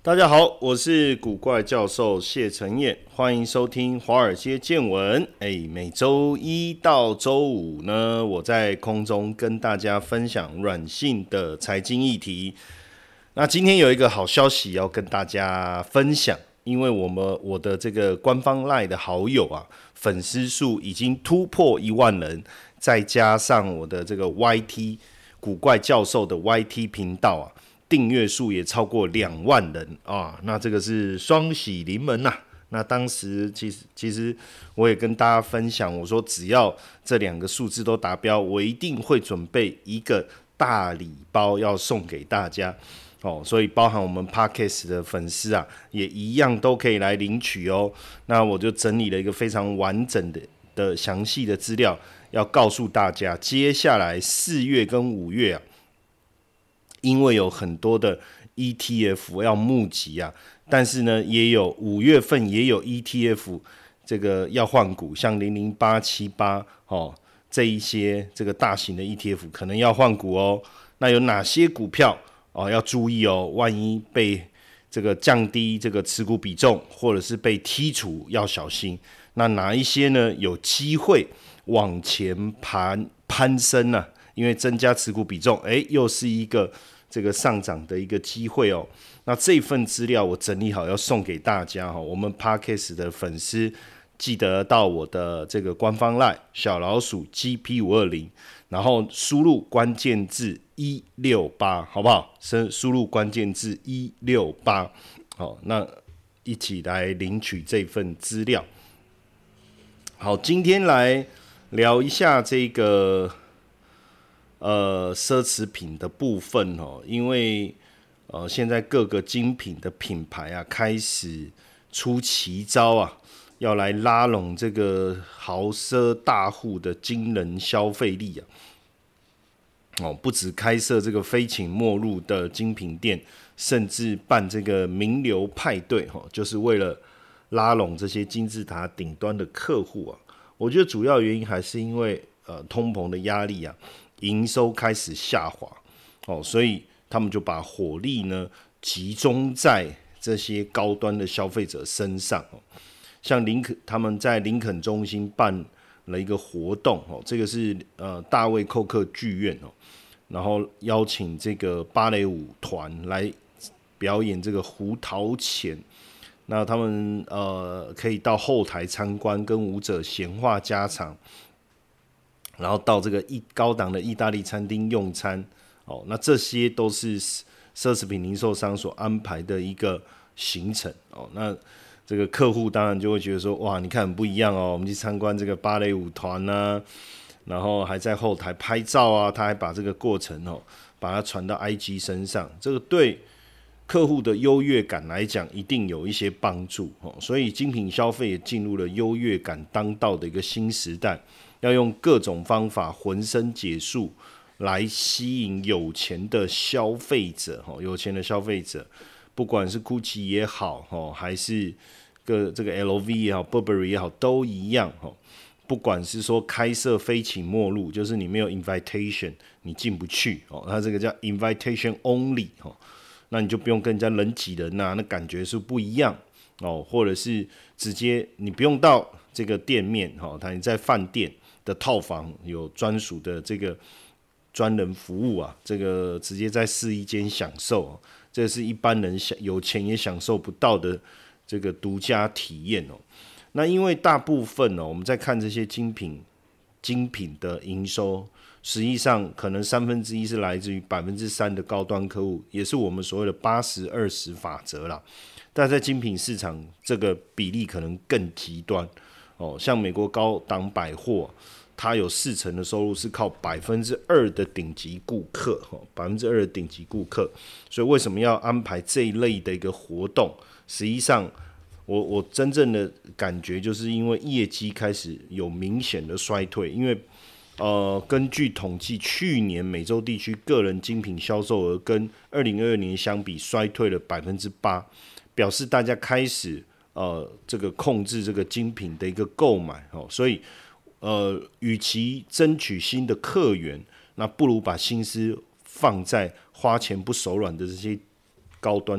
大家好，我是古怪教授谢承彦，欢迎收听华尔街见闻。每周一到周五呢，我在空中跟大家分享软性的财经议题。那今天有一个好消息要跟大家分享，因为我的这个官方 LINE 的好友啊，粉丝数已经突破1万人，再加上我的这个 YT 古怪教授的 YT 频道啊。订阅数也超过2万人啊，那这个是双喜临门呐。那当时其实我也跟大家分享，我说只要这2个数字都达标，我一定会准备一个大礼包要送给大家哦。所以包含我们 Podcast 的粉丝啊，也一样都可以来领取哦。那我就整理了一个非常完整的详细的资料，要告诉大家，接下来4月跟5月啊。因为有很多的 ETF 要募集啊，但是呢，也有5月份也有 ETF 这个要换股，像00878这一些这个大型的 ETF 可能要换股哦。那有哪些股票要注意哦？万一被这个降低这个持股比重，或者是被剔除，要小心。那哪一些呢？有机会往前攀升啊？因为增加持股比重，又是一个这个上涨的一个机会哦。那这份资料我整理好要送给大家哈，我们 Podcast 的粉丝记得到我的这个官方 LINE 小老鼠 GP520，然后输入关键字168，好不好？输入关键字168，好，那一起来领取这份资料。好，今天来聊一下这个。奢侈品的部分哦，因为现在各个精品的品牌啊，开始出奇招啊，要来拉拢这个豪奢大户的惊人消费力啊。不止开设这个非请莫入的精品店，甚至办这个名流派对就是为了拉拢这些金字塔顶端的客户啊。我觉得主要原因还是因为通膨的压力啊。营收开始下滑所以他们就把火力呢集中在这些高端的消费者身上像他们在林肯中心办了一个活动这个是大卫寇克剧院然后邀请这个芭蕾舞团来表演这个胡桃钳，那他们可以到后台参观，跟舞者闲话家常。然后到这个高档的意大利餐厅用餐那这些都是奢侈品零售商所安排的一个行程那这个客户当然就会觉得说，哇，你看很不一样我们去参观这个芭蕾舞团啊，然后还在后台拍照啊，他还把这个过程把它传到 IG 身上，这个对客户的优越感来讲一定有一些帮助所以精品消费也进入了优越感当道的一个新时代。要用各种方法浑身解数来吸引有钱的消费者，不管是 Gucci 也好，还是这个 LV 也好 ，Burberry 也好，都一样不管是说开设非请莫入，就是你没有 invitation 你进不去它这个叫 invitation only 那你就不用跟人家人挤人那感觉是不一样或者是直接你不用到这个店面你在饭店的套房有专属的这个专人服务啊，这个直接在试衣间享受这是一般人有钱也享受不到的这个独家体验那因为大部分我们在看这些精品的营收，实际上可能1/3是来自于3%的高端客户，也是我们所谓的80-20法则啦。但在精品市场，这个比例可能更极端像美国高档百货，它有40%的收入是靠2%的顶级顾客，2%的顶级顾客。所以为什么要安排这一类的一个活动？实际上，我真正的感觉就是因为业绩开始有明显的衰退，因为根据统计，去年美洲地区个人精品销售额跟2022年相比衰退了8%，表示大家开始这个控制这个精品的一个购买所以与其争取新的客源，那不如把心思放在花钱不手软的这些高端的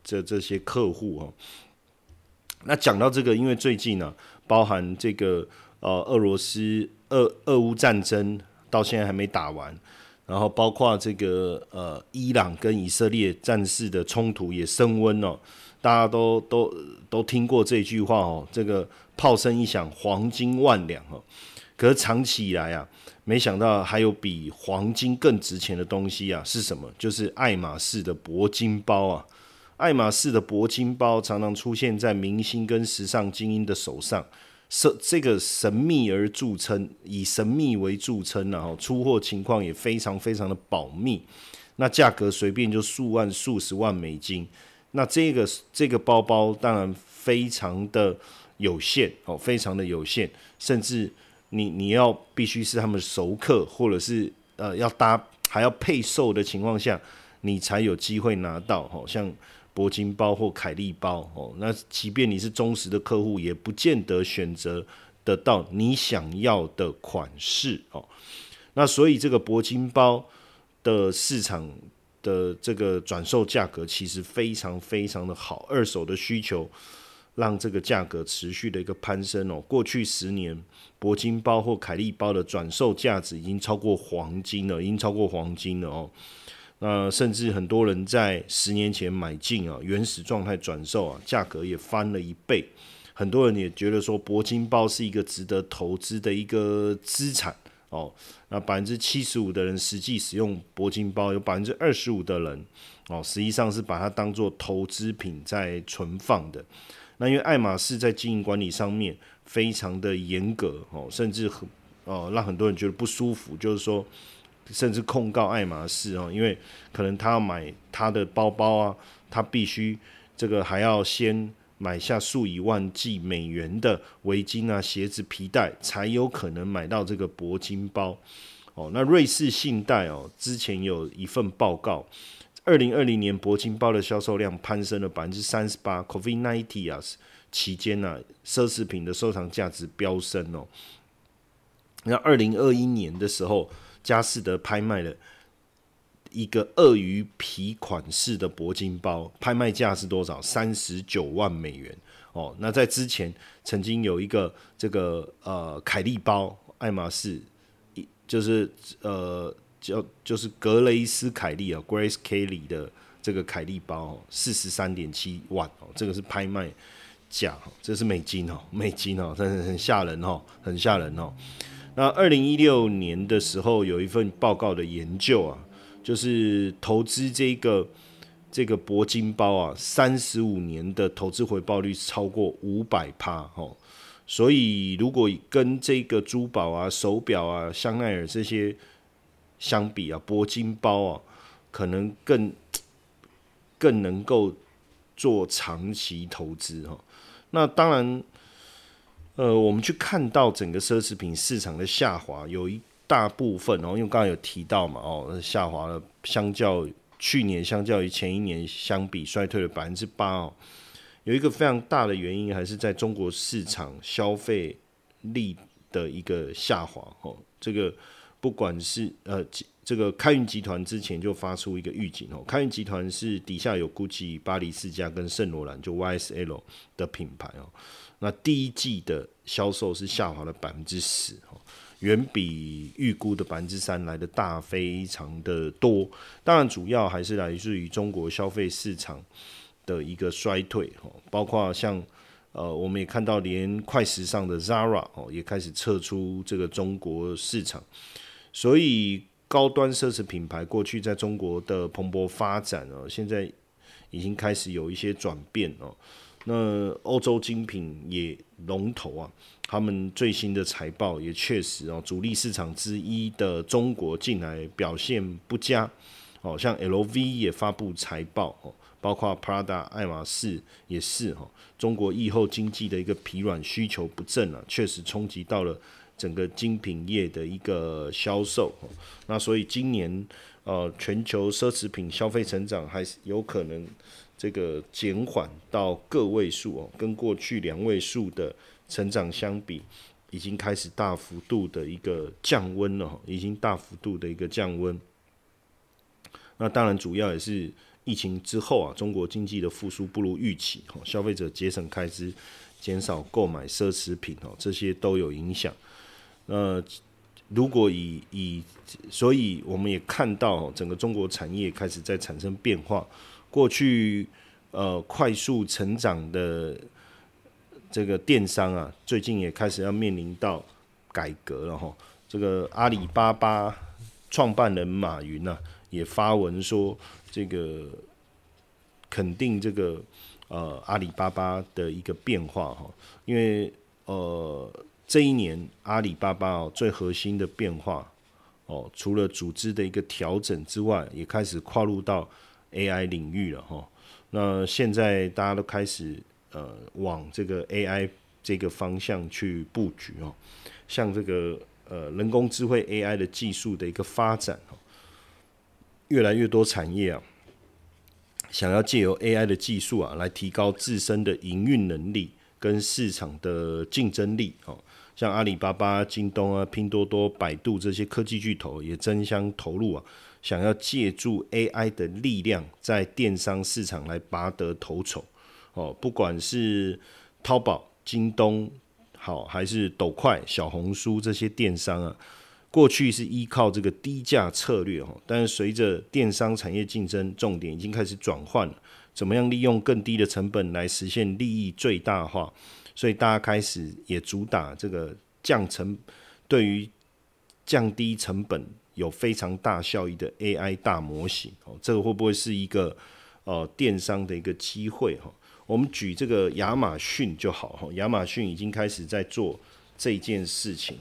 这些客户哦。那讲到这个，因为最近呢、包含这个俄罗斯俄乌战争到现在还没打完，然后包括这个伊朗跟以色列战事的冲突也升温哦，大家都听过这句话哦，这个炮声一响，黄金万两哦。可是长期以来啊，没想到还有比黄金更值钱的东西啊，是什么？就是爱马仕的铂金包啊。爱马仕的铂金包常常出现在明星跟时尚精英的手上，这个神秘而著称，以神秘为著称啊，出货情况也非常非常的保密，那价格随便就数万、数十万美金。那这个包包当然非常的有限哦，非常的有限，甚至你要必须是他们的熟客，或者是要还要配售的情况下，你才有机会拿到哦，像铂金包或凯利包哦。那即便你是忠实的客户，也不见得选择得到你想要的款式哦。那所以这个铂金包的市场的这个转售价格其实非常非常的好，二手的需求让这个价格持续的一个攀升哦。过去10年，铂金包或凯利包的转售价值已经超过黄金了，哦。那甚至很多人在10年前买进啊，原始状态转售啊，价格也翻了1倍。很多人也觉得说，铂金包是一个值得投资的一个资产哦。那75%的人实际使用铂金包，有25%的人哦，实际上是把它当作投资品在存放的。那因为爱马仕在经营管理上面非常的严格哦，甚至让很多人觉得不舒服，就是说，甚至控告爱马仕哦，因为可能他要买他的包包啊，他必须这个还要先买下数以万计美元的围巾啊、鞋子、皮带，才有可能买到这个铂金包哦。那瑞士信贷哦，之前有一份报告，2020年铂金包的销售量攀升了38%，COVID-19 啊期间啊，奢侈品的收藏价值飙升哦。那2021年的时候，佳士得拍卖了一个鳄鱼皮款式的铂金包，拍卖价是多少？39万美元哦。那在之前曾经有一个这个凯利包，爱马仕就是就是格雷斯凯利啊 ，Grace Kelly 的这个凯利包43.7万哦，这个是拍卖价，这是美金哦，真的很吓人哦，很吓人哦。那2016年的时候，有一份报告的研究啊，就是投资这个铂金包啊，35年的投资回报率超过500%哦。所以如果跟这个珠宝啊、手表啊、香奈儿这些相比啊，铂金包啊，可能更能够做长期投资哈。那当然。我们去看到整个奢侈品市场的下滑，有一大部分哦，因为刚刚有提到嘛，下滑了，去年相较于前一年相比衰退了8%哦。有一个非常大的原因还是在中国市场消费力的一个下滑哦。这个不管是这个开云集团之前就发出一个预警哦，开云集团是底下有 GUCCI、巴黎世家跟圣罗兰就 YSL 的品牌哦。那第一季的销售是下滑了10%，远比预估的3%来的大非常的多。当然，主要还是来自于中国消费市场的一个衰退，包括像我们也看到，连快时尚的 Zara 也开始撤出这个中国市场，所以高端奢侈品牌过去在中国的蓬勃发展现在已经开始有一些转变哦。那欧洲精品也龙头啊，他们最新的财报也确实主力市场之一的中国近来表现不佳像 LV 也发布财报包括 Prada、爱马仕也是中国疫后经济的一个疲软、需求不振确实冲击到了整个精品业的一个销售那所以今年全球奢侈品消费成长还是有可能这个减缓到个位数跟过去2位数的成长相比，已经开始大幅度的一个降温了，已经大幅度的一个降温。那当然主要也是疫情之后啊，中国经济的复苏不如预期，消费者节省开支，减少购买奢侈品，这些都有影响。如果所以我们也看到整个中国产业开始在产生变化。过去快速成长的这个电商啊，最近也开始要面临到改革了哈。这个阿里巴巴创办人马云啊，也发文说，这个肯定这个阿里巴巴的一个变化哈，因为这一年阿里巴巴最核心的变化除了组织的一个调整之外，也开始跨入到 AI 领域了哈。那现在大家都开始往这个 AI 这个方向去布局哦，像这个人工智慧 AI 的技术的一个发展越来越多产业啊，想要借由 AI 的技术啊，来提高自身的营运能力跟市场的竞争力像阿里巴巴、京东啊、拼多多、百度这些科技巨头也争相投入啊，想要借助 AI 的力量，在电商市场来拔得头筹不管是淘宝、京东还是抖快、小红书这些电商啊，过去是依靠这个低价策略但是随着电商产业竞争，重点已经开始转换了，怎么样利用更低的成本来实现利益最大化？所以大家开始也主打这个对于降低成本有非常大效益的 AI 大模型这个会不会是一个电商的一个机会我们举这个亚马逊就好亚马逊已经开始在做这件事情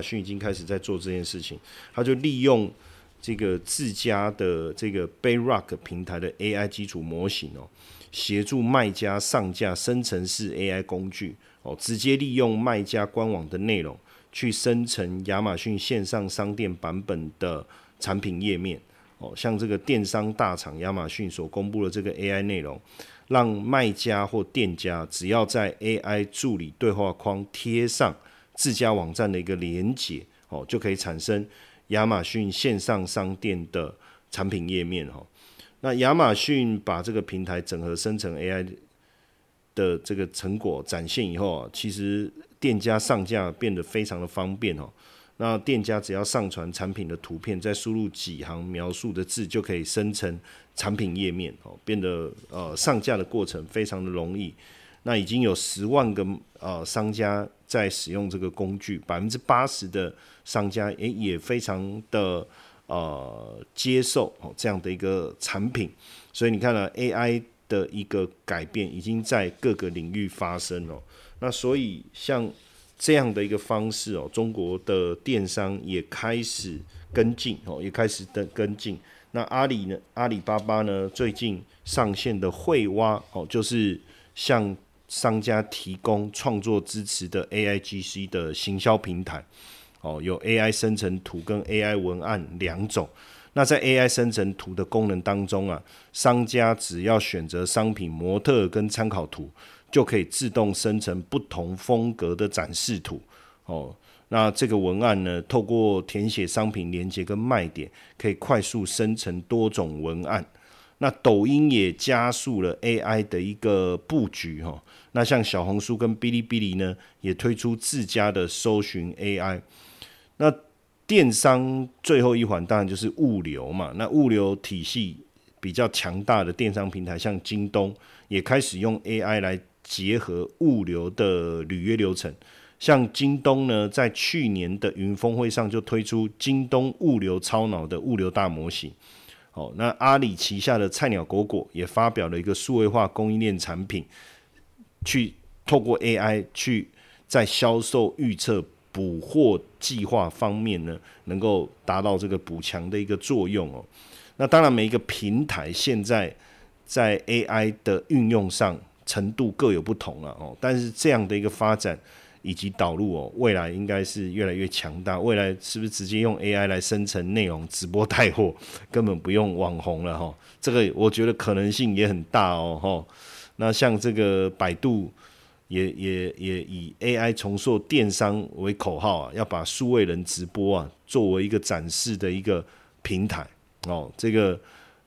他就利用这个自家的这个 Bedrock 平台的 AI 基础模型协助卖家上架生成式 AI 工具直接利用卖家官网的内容去生成亚马逊线上商店版本的产品页面像这个电商大厂亚马逊所公布的这个 AI 内容，让卖家或店家只要在 AI 助理对话框贴上自家网站的一个连结就可以产生亚马逊线上商店的产品页面那亚马逊把这个平台整合生成 AI 的这个成果展现以后其实店家上架变得非常的方便那店家只要上传产品的图片，再输入几行描述的字，就可以生成产品页面变得上架的过程非常的容易。那已经有10万个商家在使用这个工具，80%的商家也非常的接受这样的一个产品。所以你看了 AI 的一个改变已经在各个领域发生那所以像这样的一个方式中国的电商也开始跟进那阿里巴巴呢，最近上线的会挖就是向商家提供创作支持的 AIGC 的行销平台有 AI 生成图跟 AI 文案2种。那在 AI 生成图的功能当中商家只要选择商品模特跟参考图，就可以自动生成不同风格的展示图那这个文案呢，透过填写商品连结跟卖点，可以快速生成多种文案。那抖音也加速了 AI 的一个布局那像小红书跟哔哩哔哩呢，也推出自家的搜寻 AI。那电商最后一环当然就是物流嘛，那物流体系比较强大的电商平台，像京东也开始用 AI 来结合物流的履约流程。像京东呢，在去年的云峰会上就推出京东物流超脑的物流大模型。那阿里旗下的菜鸟果果也发表了一个数位化供应链产品，去透过 AI 去在销售预测、补货计划方面呢，能够达到这个补强的一个作用那当然，每一个平台现在在 AI 的运用上程度各有不同但是这样的一个发展以及导入未来应该是越来越强大。未来是不是直接用 AI 来生成内容直播带货，根本不用网红了这个我觉得可能性也很大那像这个百度也以 AI 重塑电商为口号要把数位人直播作为一个展示的一个平台这个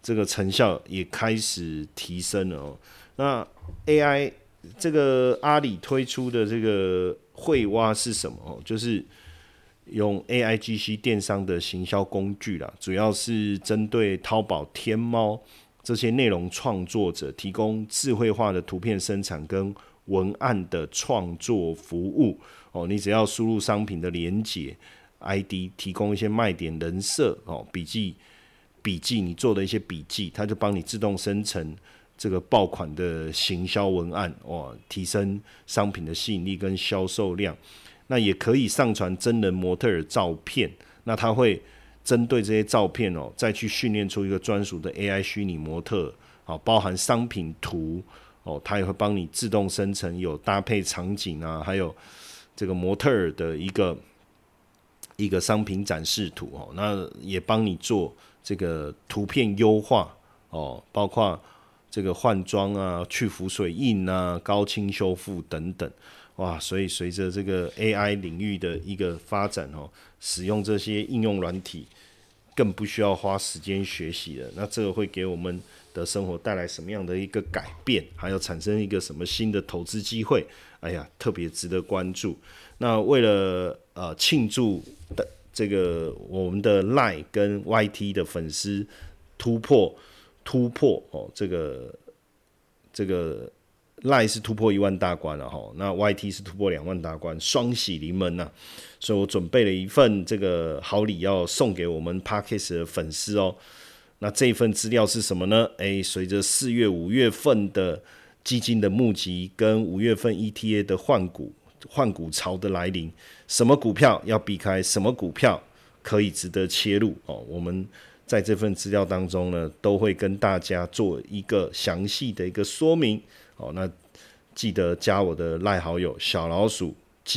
这个成效也开始提升了哦。那 AI 这个阿里推出的这个绘挖是什么哦？就是用 AIGC 电商的行销工具啦，主要是针对淘宝、天猫这些内容创作者提供智慧化的图片生产跟文案的创作服务哦。你只要输入商品的连结 ID， 提供一些卖点、人设哦、笔记你做的一些笔记，它就帮你自动生成这个爆款的行销文案哦，提升商品的吸引力跟销售量。那也可以上传真人模特儿照片，那它会针对这些照片哦，再去训练出一个专属的 AI 虚拟模特哦，包含商品图哦，它也会帮你自动生成有搭配场景啊，还有这个模特儿的一个商品展示图哦，那也帮你做这个图片优化哦，包括这个换装啊、去浮水印啊、高清修复等等。哇，所以随着这个 AI 领域的一个发展哦，使用这些应用软体更不需要花时间学习了。那这个会给我们的生活带来什么样的一个改变？还有产生一个什么新的投资机会？哎呀，特别值得关注。那为了庆祝的这个我们的 LINE 跟 YT 的粉丝突破哦，这个 LINE 是突破1万大关了哈，那 YT 是突破2万大关，双喜临门呐！所以我准备了一份这个好礼要送给我们 Podcast 的粉丝哦。那这一份资料是什么呢？随着4月、5月份的基金的募集跟5月份 ETA 的换股潮的来临，什么股票要避开，什么股票可以值得切入哦？我们在这份资料当中呢，都会跟大家做一个详细的一个说明哦。那记得加我的赖好友小老鼠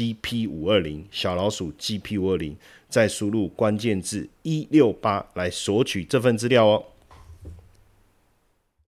GP520， 小老鼠 GP520，再输入关键字168来索取这份资料哦。